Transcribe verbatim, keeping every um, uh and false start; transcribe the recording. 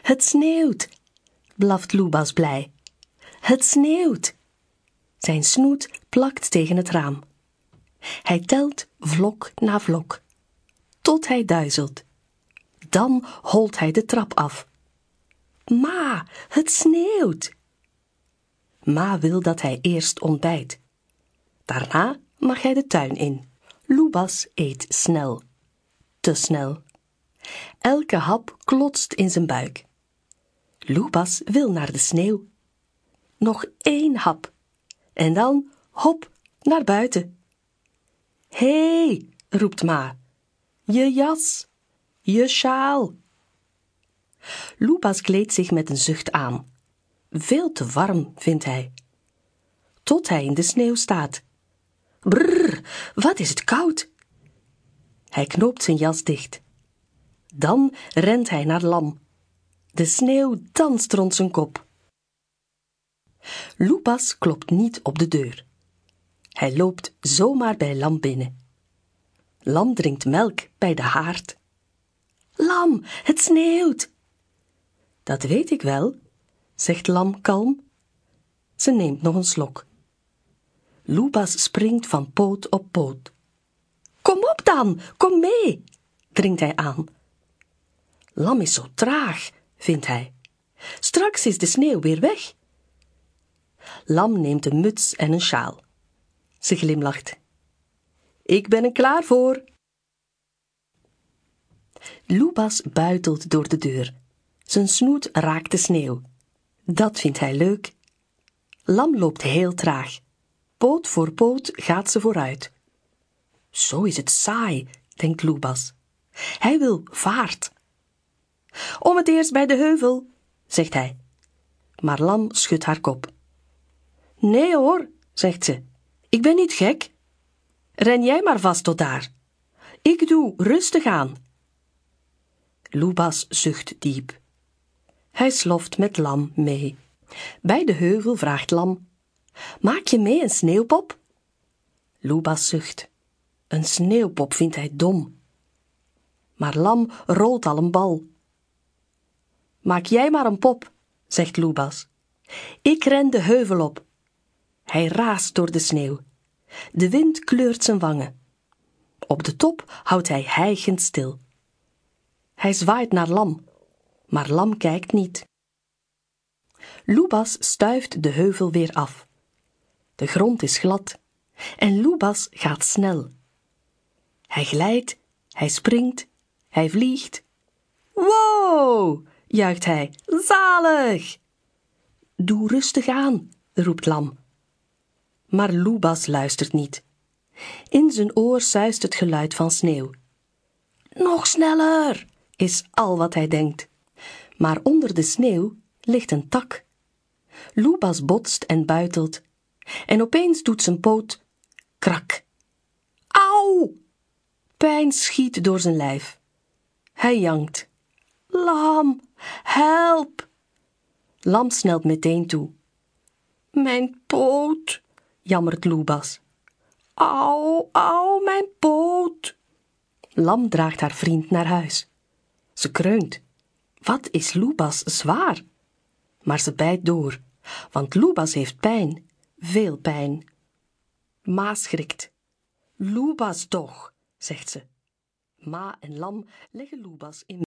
Het sneeuwt, blaft Loebas blij. Het sneeuwt. Zijn snoet plakt tegen het raam. Hij telt vlok na vlok, tot hij duizelt. Dan holt hij de trap af. Ma, het sneeuwt. Ma wil dat hij eerst ontbijt. Daarna mag hij de tuin in. Loebas eet snel, te snel. Elke hap klotst in zijn buik. Loebas wil naar de sneeuw. Nog één hap en dan hop naar buiten. Hé, hey, roept Ma, je jas, je sjaal. Loebas kleedt zich met een zucht aan. Veel te warm, vindt hij. Tot hij in de sneeuw staat. Brrr, wat is het koud. Hij knoopt zijn jas dicht. Dan rent hij naar Lam. De sneeuw danst rond zijn kop. Loebas klopt niet op de deur. Hij loopt zomaar bij Lam binnen. Lam drinkt melk bij de haard. Lam, het sneeuwt. Dat weet ik wel, zegt Lam kalm. Ze neemt nog een slok. Loebas springt van poot op poot. Kom op dan, kom mee, dringt hij aan. Lam is zo traag, vindt hij. Straks is de sneeuw weer weg. Lam neemt een muts en een sjaal. Ze glimlacht. Ik ben er klaar voor. Loebas buitelt door de deur. Zijn snoet raakt de sneeuw. Dat vindt hij leuk. Lam loopt heel traag. Poot voor poot gaat ze vooruit. Zo is het saai, denkt Loebas. Hij wil vaart. Om het eerst bij de heuvel, zegt hij. Maar Lam schudt haar kop. Nee hoor, zegt ze. Ik ben niet gek. Ren jij maar vast tot daar. Ik doe rustig aan. Loebas zucht diep. Hij sloft met Lam mee. Bij de heuvel vraagt Lam: maak je mee een sneeuwpop? Loebas zucht. Een sneeuwpop vindt hij dom. Maar Lam rolt al een bal. Maak jij maar een pop, zegt Loebas. Ik ren de heuvel op. Hij raast door de sneeuw. De wind kleurt zijn wangen. Op de top houdt hij hijgend stil. Hij zwaait naar Lam, maar Lam kijkt niet. Loebas stuift de heuvel weer af. De grond is glad en Loebas gaat snel. Hij glijdt, hij springt, hij vliegt. Wow, juicht hij, zalig! Doe rustig aan, roept Lam. Maar Loebas luistert niet. In zijn oor suist het geluid van sneeuw. Nog sneller, is al wat hij denkt. Maar onder de sneeuw ligt een tak. Loebas botst en buitelt. En opeens doet zijn poot krak. Auw! Pijn schiet door zijn lijf. Hij jankt. Lam, help! Lam snelt meteen toe. Mijn poot, jammert Loebas. Auw, auw, mijn poot. Lam draagt haar vriend naar huis. Ze kreunt. Wat is Loebas zwaar? Maar ze bijt door, want Loebas heeft pijn, veel pijn. Ma schrikt. Loebas toch, zegt ze. Ma en Lam leggen Loebas in